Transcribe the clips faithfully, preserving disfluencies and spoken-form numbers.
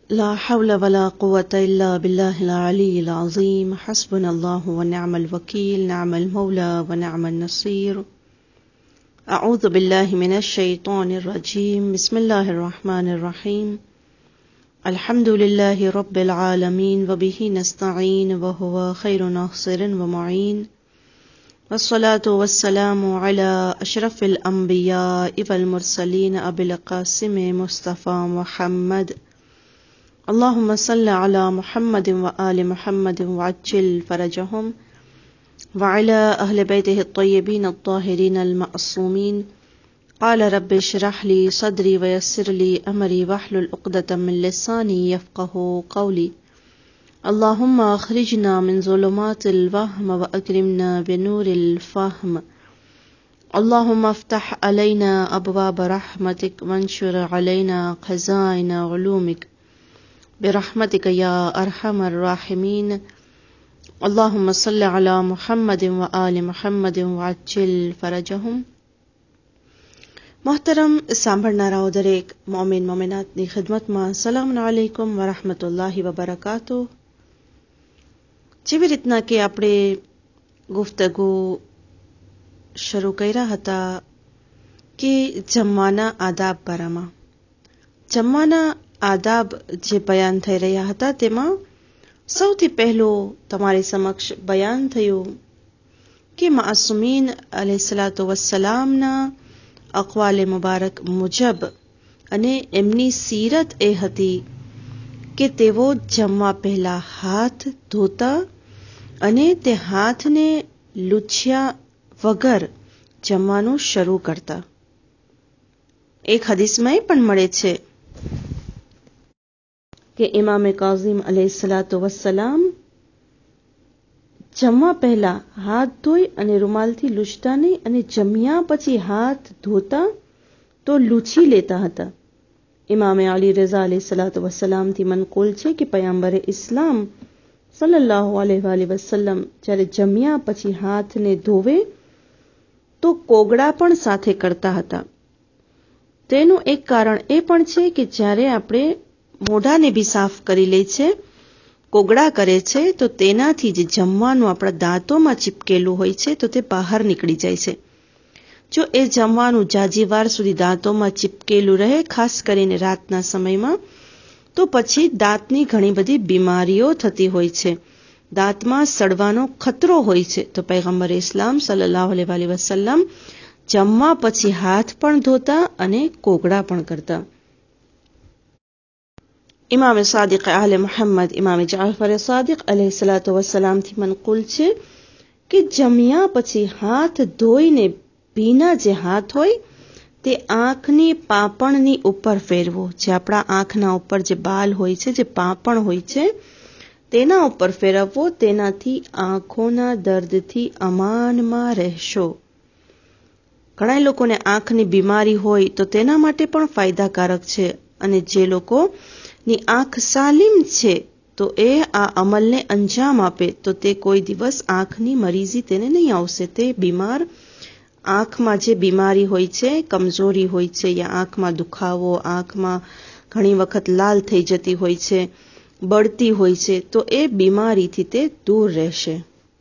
لا حول ولا قوة إلا بالله العلي العظيم. حسبنا الله ونعم الوكيل، نعم المولى ونعم النصير. أعوذ بالله من الشيطان الرجيم. بسم الله الرحمن الرحيم. الحمد لله رب العالمين وبه نستعين وهو خير ناصر ومعين، والصلاة والسلام على أشرف الأنبياء والمرسلين أبي القاسم مصطفى محمد. اللهم صل على محمد وآل محمد وعجل فرجهم وعلى أهل بيته الطيبين الطاهرين المعصومين. قال رب اشرح لي صدري ويسر لي أمري واحلل عقدة من لساني يفقه قولي. اللهم أخرجنا من ظلمات الوهم وأكرمنا بنور الفهم. اللهم افتح علينا أبواب رحمتك وانشر علينا خزائن علومك برحمتك يا أرحم الراحمين. اللهم صل على محمد وآل محمد وعجل فرجهم. મોહતરમ સાંભળનારાઓ દરેક મોમિન મોમિનાતની ખિદમતમાં સલામ અલૈકુમ વરહમતુલ્લાહિ વબરકાતુહ. જેવી રીતના કે આપણે ગુફ્તગુ શરૂ કર્યા હતા કે જમવાના આદાબ બારામાં જમવાના આદાબ જે બયાન થઈ રહ્યા હતા તેમાં સૌથી પહેલું તમારી સમક્ષ બયાન થયું કે માસુમીન અલૈહિસ્સલાતુ વસ્સલામના અકવાલે મુબારક મુજબ અને એમની સીરત એ હતી કે તેઓ જમવા પહેલા હાથ ધોતા અને તે હાથને લૂછ્યા વગર જમવાનું શરૂ કરતા. એક હદીસમાં એ પણ મળે છે કે ઇમામે કાઝિમ અલૈહિસ્સલાતુ વસ્સલામ જમવા પહેલા હાથ ધોઈ અને રૂમાલથી લૂછતા નહીં અને જમ્યા પછી હાથ ધોતા તો લૂછી લેતા હતા. ઇમામે અલી રઝા અલૈહિસ્સલાતુ વસ્સલામથી મનકુલ છે કે પયગંબરે ઇસ્લામ સલ્લલ્લાહુ અલૈહિ વસલ્લમ જ્યારે જમ્યા પછી હાથને ધોવે તો કોગળા પણ સાથે કરતા હતા. તેનું એક કારણ એ પણ છે કે જ્યારે આપણે મોઢાને બી સાફ કરી લે છે, કોગળા કરે છે, તો તેનાથી જે જમવાનું આપણા દાંતોમાં ચીપકેલું હોય છે તો તે બહાર નીકળી જાય છે. જો એ જમવાનું જાજી વાર સુધી દાંતોમાં ચીપકેલું રહે, ખાસ કરીને રાતના સમયમાં, તો પછી દાંતની ઘણી બધી બીમારીઓ થતી હોય છે, દાંતમાં સડવાનો ખતરો હોય છે. તો પૈગંબર ઇસ્લામ સલ્લલ્લાહુ અલૈહિ વસલ્લમ જમવા પછી હાથ પણ ધોતા અને કોગળા પણ કરતા. ઇમામે સાદિક આલે મુહમ્મદ ઇમામે જાફર સાદિક અલૈહિસ્સલાતુ વસ્સલામથી મનકુલ છે કે જમ્યા પછી હાથ ધોઈને ભીના જે હાથ હોય તે આંખની પાંપણની ઉપર ફેરવો. જે આપણા આંખના ઉપર જે બાલ હોય છે, જે પાંપણ હોય છે, તેના ઉપર ફેરવવો. તેનાથી આંખોના દર્દથી અમાનમાં રહેશો. ઘણા લોકોને આંખની બીમારી હોય તો તેના માટે પણ ફાયદાકારક છે, અને જે લોકો ની આંખ સાલિમ છે તો એ આ અમલને અંજામ આપે તો તે કોઈ દિવસ આંખની મરીઝી તેને નહીં આવશે. તે બીમાર આંખમાં જે બીમારી હોય છે, કમજોરી હોય છે, યા આંખમાં દુખાવો, આંખમાં ઘણી વખત લાલ થઈ જતી હોય છે, બળતી હોય છે, તો એ બીમારીથી તે દૂર રહેશે.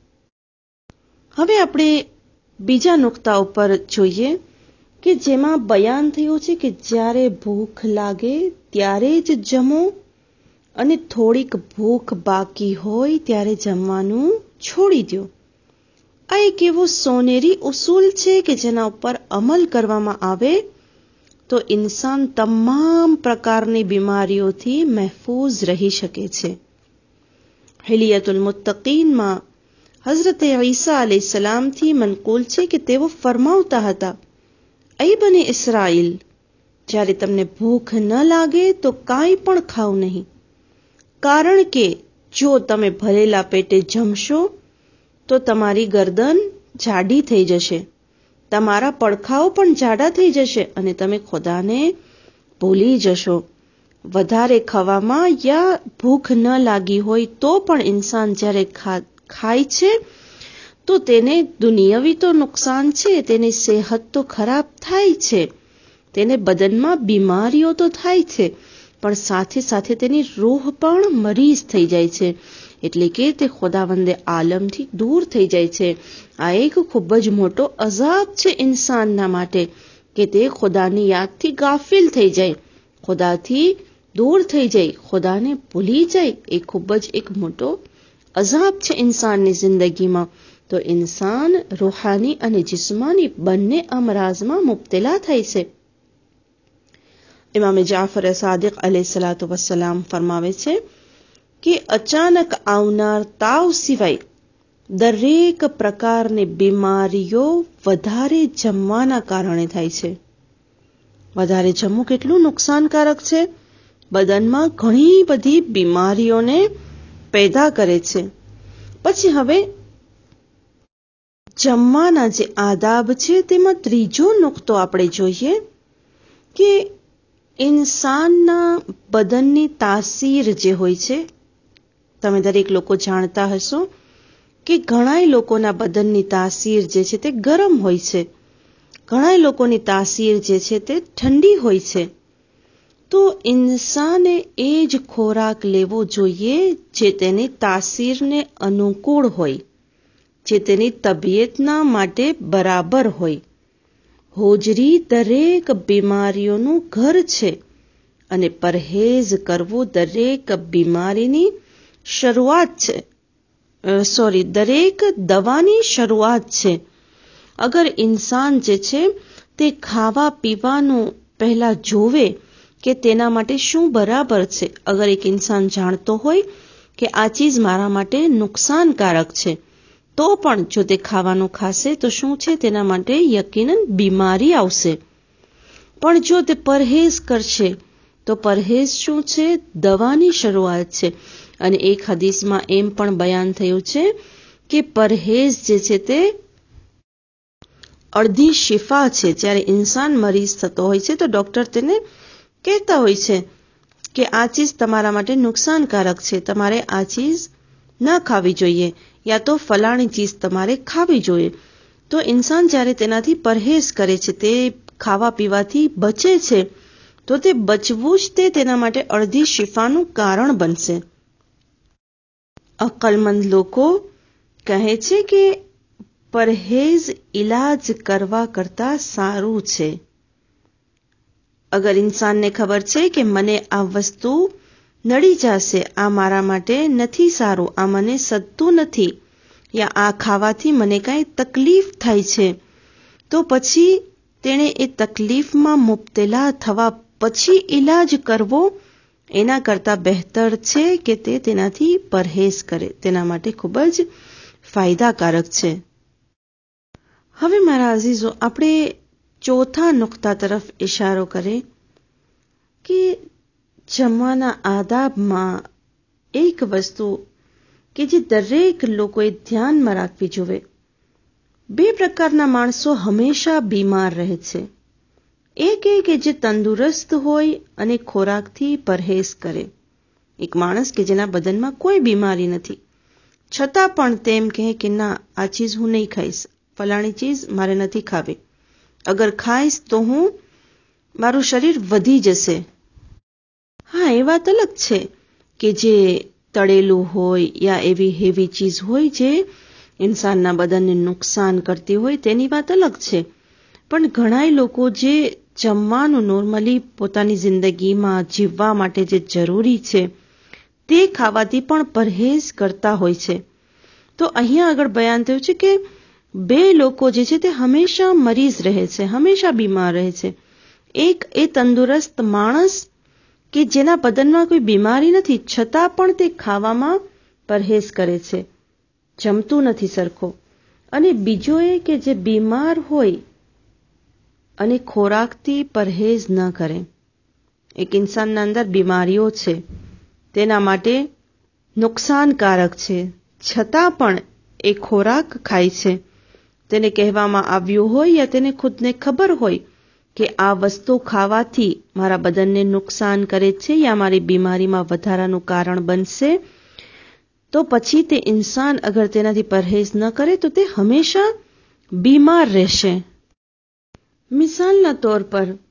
હવે આપણે બીજા નુકતા ઉપર જોઈએ કે જેમાં બયાન થયું છે કે જ્યારે ભૂખ લાગે ત્યારે જ જમો અને થોડીક ભૂખ બાકી હોય ત્યારે જમવાનું છોડી દો. આ એક એવો સોનેરી ઉસૂલ છે કે જેના ઉપર અમલ કરવામાં આવે તો ઇન્સાન તમામ પ્રકારની બીમારીઓથી મહેફૂઝ રહી શકે છે. હિલિયતુલ મુત્તકીનમાં હઝરત ઈસા અલૈહિસ્સલામથી મનકુલ છે કે તેઓ ફરમાવતા હતા, અય બની ઇસ્રાઈલ, જ્યારે તમને ભૂખ ન લાગે તો કાંઈ પણ ખાવ નહીં, કારણ કે જો તમે ભરેલા પેટે જમશો તો તમારી ગરદન જાડી થઈ જશે, તમારા પડખાઓ પણ જાડા થઈ જશે અને તમે ખુદાને ભૂલી જશો. વધારે ખાવામાં યા ભૂખ ન લાગી હોય તો પણ ઇન્સાન જ્યારે ખાય છે તો તેને દુનિયાવી તો નુકસાન છે, તેની સેહત તો ખરાબ થાય છે, તેને બદનમાં બીમારીઓ તો થાય છે, પણ સાથે સાથે તેની રૂહ પણ મરીઝ થઈ જાય છે, એટલે કે તે ખુદાવંદે આલમથી દૂર થઈ જાય છે. આ એક ખૂબ જ મોટો અઝાબ છે ઇન્સાનના માટે કે તે ખુદાની યાદથી ગાફિલ થઈ જાય, ખુદાથી દૂર થઈ જાય, ખુદાને ભૂલી જાય. એ ખૂબ જ એક મોટો અઝાબ છે ઇન્સાનની જિંદગીમાં. તો ઇન્સાન રૂહાની અને જિસ્માની બંને અમરાઝમાં મુબ્તલા થાય છે. ઇમામ જાફર સાદિક અલૈહિસ્સલાતુ વસ્સલામ ફરમાવે છે કે અચાનક આવનાર તાવ સિવાય દરેક પ્રકારની બીમારીઓ વધારે જમવાના કારણે થાય છે. વધારે જમવું કેટલું નુકસાનકારક છે, બદનમાં ઘણી બધી બીમારીઓને પેદા કરે છે. પછી હવે જમવાના જે આદાબ છે તેમાં ત્રીજો નુકતો આપણે જોઈએ કે ઇન્સાનના બદનની તાસીર જે હોય છે, તમે દરેક લોકો જાણતા હશો કે ઘણા લોકોના બદનની તાસીર જે છે તે ગરમ હોય છે, ઘણા લોકોની તાસીર જે છે તે ઠંડી હોય છે. તો ઇન્સાને એ જ ખોરાક લેવો જોઈએ જે તેની તાસીરને અનુકૂળ હોય, જે તેની તબિયતના માટે બરાબર હોય. હોજરી દરેક બીમારીઓનું ઘર છે અને પરહેઝ કરવું દરેક બીમારીની શરૂઆત છે, સોરી દરેક દવાની શરૂઆત છે. અગર ઇન્સાન જે છે તે ખાવા પીવાનું પહેલા જોવે કે તેના માટે શું બરાબર છે. અગર એક ઇન્સાન જાણતો હોય કે આ ચીજ મારા માટે નુકસાનકારક છે, તો પણ જો તે ખાવાનું ખાશે તો શું છે, તેના માટે યકીનન બીમારી આવશે. પણ જો તે પરહેઝ કરશે તો પરહેઝ શું છે, દવાની શરૂઆત છે. અને એક હદીસમાં એમ પણ બયાન થયું છે કે પરહેઝ જે છે તે અડધી શિફા છે. જ્યારે ઇન્સાન મરીઝ થતો હોય છે તો ડોક્ટર તેને કહેતા હોય છે કે આ ચીજ તમારા માટે નુકસાનકારક છે, તમારે આ ચીજ ના ખાવી જોઈએ, યા તો ફલાણી ચીજ તમારે ખાવી જોઈએ. તો ઇન્સાન જ્યારે તેનાથી પરહેઝ કરે છે, તે ખાવા પીવાથી બચે છે, તો તે બચવું જ તે તેના માટે અડધી શિફાનું કારણ બનશે. અક્કલમંદ લોકો કહે છે કે પરહેઝ ઇલાજ કરવા કરતા સારું છે. અગર ઇન્સાનને ખબર છે કે મને આ વસ્તુ નડી જશે, આ મારા માટે નથી સારું, આ મને સદતું નથી, યા આ ખાવાથી મને કાંઈ તકલીફ થાય છે, તો પછી તેણે એ તકલીફમાં મુબ્તલા થવા પછી ઇલાજ કરવો એના કરતાં બહેતર છે કે તે તેનાથી પરહેઝ કરે, તેના માટે ખૂબ જ ફાયદાકારક છે. હવે મારા અઝીઝો, આપણે ચોથા નુકતા તરફ ઇશારો કરે કે જમવાના આદાબમાં એક વસ્તુ કે જે દરેક લોકોએ ધ્યાનમાં રાખવી જોઈએ. બે પ્રકારના માણસો હંમેશા બીમાર રહે છે. એક એ કે જે તંદુરસ્ત હોય અને ખોરાકથી પરહેઝ કરે. એક માણસ કે જેના બદનમાં કોઈ બીમારી નથી, છતાં પણ તેમ કહે કે ના, આ ચીજ હું નહીં ખાઈશ, ફલાણી ચીજ મારે નથી ખાવી, અગર ખાઈશ તો હું મારું શરીર વધી જશે. હા, એ વાત અલગ છે કે જે તળેલું હોય યા એવી હેવી ચીજ હોય જે ઇન્સાનના બદનને નુકસાન કરતી હોય, તેની વાત અલગ છે. પણ ઘણા લોકો જે જમવાનું નોર્મલી પોતાની જિંદગીમાં જીવવા માટે જે જરૂરી છે તે ખાવાથી પણ પરહેઝ કરતા હોય છે. તો અહીંયા આગળ બયાન થયું છે કે બે લોકો જે છે તે હંમેશા મરીઝ રહે છે, હંમેશા બીમાર રહે છે. એક એ તંદુરસ્ત માણસ કે જેના બદનમાં કોઈ બીમારી નથી, છતાં પણ તે ખાવામાં પરહેઝ કરે છે, જમતું નથી સરખો. અને બીજો એ કે જે બીમાર હોય અને ખોરાકથી પરહેઝ ન કરે. એક ઇન્સાનના અંદર બીમારીઓ છે, તેના માટે નુકસાનકારક છે, છતાં પણ એ ખોરાક ખાય છે. તેને કહેવામાં આવ્યું હોય યા તેને ખુદને ખબર હોય કે આ વસ્તુ ખાવાથી મારા બદનને નુકસાન કરે છે યા મારી બીમારીમાં વધારાનું કારણ બનશે, તો પછી તે ઇન્સાન અગર તેનાથી પરહેઝ ન કરે તો તે હંમેશા બીમાર રહેશે. મિસાલના તौर પર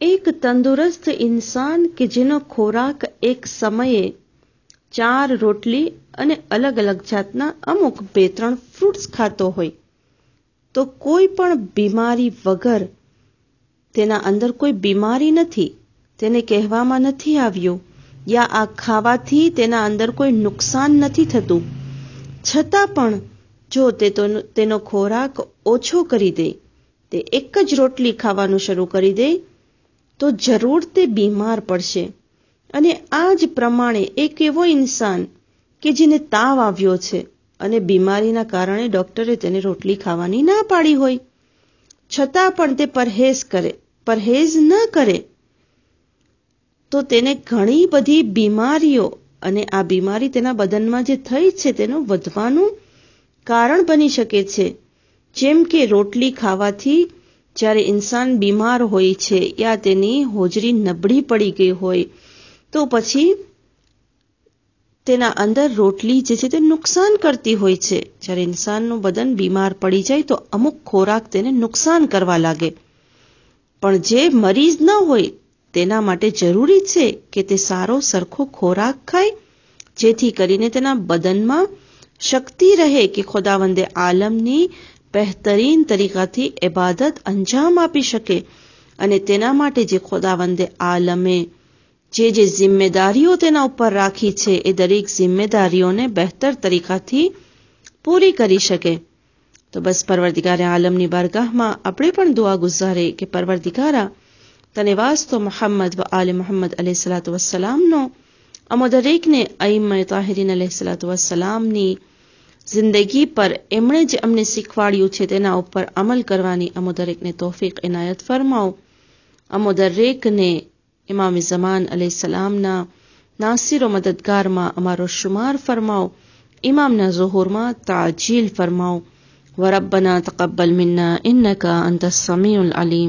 એક તંદુરસ્ત ઇન્સાન કે જેનો ખોરાક એક સમયે ચાર રોટલી અને અલગ અલગ જાતના અમુક બે ત્રણ ફ્રૂટ્સ ખાતો હોય તો કોઈ પણ બીમારી વગર, તેના અંદર કોઈ બીમારી નથી, તેને કહેવામાં નથી આવ્યું યા આ ખાવાથી તેના અંદર કોઈ નુકસાન નથી થતું, છતાં પણ જો તે તેનો ખોરાક ઓછો કરી દે, તે એક જ રોટલી ખાવાનું શરૂ કરી દે તો જરૂર તે બીમાર પડશે. અને આ જ પ્રમાણે એક એવો ઇન્સાન કે જેને તાવ આવ્યો છે અને બીમારીના કારણે ડોક્ટરે તેને રોટલી ખાવાની ના પાડી હોય, છતાં પણ તે પરહેઝ કરે, પરહેઝ ન કરે તો તેને ઘણી બધી બીમારીઓ, અને આ બીમારી તેના બદનમાં જે થઈ છે તેનું વધવાનું કારણ બની શકે છે. જેમ કે રોટલી ખાવાથી જ્યારે ઇન્સાન બીમાર હોય છે યા તેની હોજરી નબળી પડી ગઈ હોય તો પછી તેના અંદર રોટલી જે છે તે નુકસાન કરતી હોય છે. જ્યારે ઇન્સાનનું બદન બીમાર પડી જાય તો અમુક ખોરાક તેને નુકસાન કરવા લાગે, પણ જે મરીઝ ન હોય તેના માટે જરૂરી છે કે તે સારો સરખો ખોરાક ખાય, જેથી કરીને તેના બદનમાં શક્તિ રહે કે ખુદાવંદે આલમની બહેતરીન તરીકાથી ઇબાદત અંજામ આપી શકે. અને તેના માટે જે ખુદાવંદે આલમે જે જે જિમ્મેદારીઓ તેના ઉપર રાખી છે એ દરેક જિમ્મેદારીઓને બહેતર તરીકાથી પૂરી કરી શકે. તો બસ પરવરદિગારે આલમની બારગાહમાં આપણે પણ દુઆ ગુજારે કે પરવરદિગારા તને વાસ્તો મુહમ્મદ વ આલે મુહમ્મદ અલૈહિ સલાતુ વસ્સલામનો અમો દરેકને અઈમ્મા તાહિરીન અલૈહિ સલાતુ વસ્સલામની જિંદગી પર એમણે જે અમને શીખવાડ્યું છે તેના ઉપર અમલ કરવાની અમો દરેકને તૌફીક ઇનાયત ફરમાવો. અમો દરેકને ઇમામ ઝમાન અલૈહિ સલામના નાસિર વ મદદગારમાં અમારો શુમાર ફરમાવો. ઇમામના ઝુહુરમાં તાજીલ ફરમાવો. व रब्बना तक़ब्बल मिन्ना इन्नका अंतस समीउल अलीम.